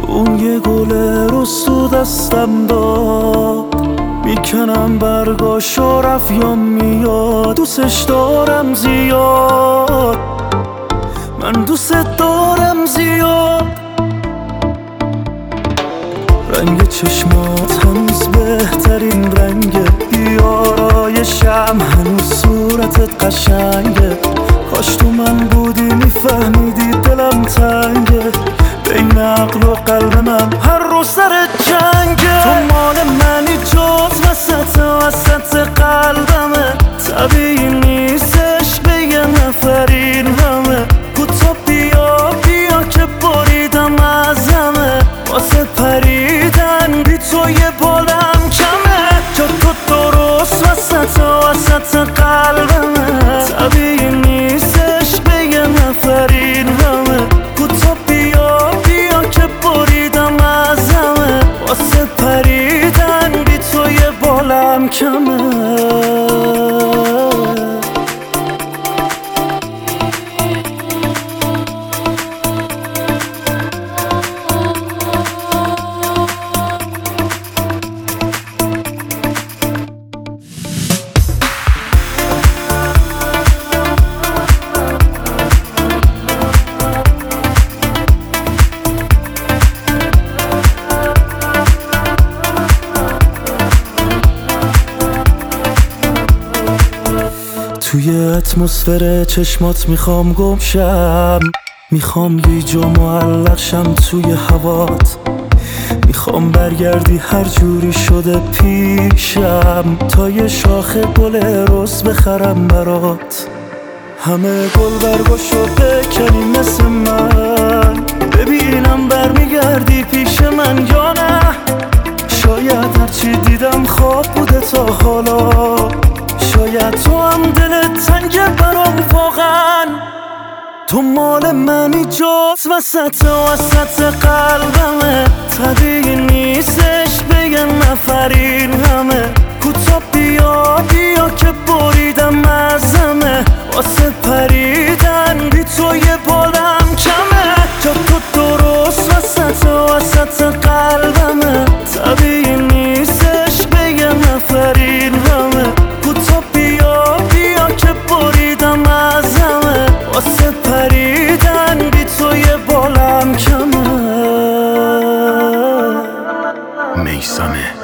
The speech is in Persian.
اون یه گل رست تو دستم داد، میکنم برگاشو رفت یا میاد. دوستش دارم زیاد، من دوست دارم زیاد. رنگ چشمات هنوز بهترین رنگه، بیارایشم هنوز صورتت قشنگه. کاش تو من بودی میفهمیدی دلم تنگه، بین عقل و قلب من هر روز سر جنگه. تو مال منی جز وسط قلبمه، طبیعی نیستش به یه نفر این همه. کوتا بیا که بریدم ازمه، واسه پریدن بی تو یه بالم کمه. جا تو درست وسط قلبمه، طبیعی نیستش به یه نفر این همه. کوتا بیا که بریدم ازمه، واسه پریدن بی تو یه بالم کمه. توی اتمسفر چشمات میخوام گم شم، میخوام گیج و معلق شم توی هوات. میخوام برگردی هر جوری شده پیشم، تا یه شاخه گل رز بخرم برات. همه گل برگاشو بکنی مثل من، ببینم برمیگردی پیش من یا نه. شاید هرچی دیدم خواب بوده تا حالا، شاید تو هم دلت تنگه برام واقعا. تو مال منی جز وسط قلبمه، طبیعی نیستش به یه نفر این همه. کوتا بیا که بریدم ازمه، واسه پریدن بی تو یه بالم کمه. جا تو درست وسط قلبمه، طبیعی نیستش به یه نفر این همه. کوتا بیا که بریدم ازمه، واسه پریدن بی تو یه بالم کمه. میثمه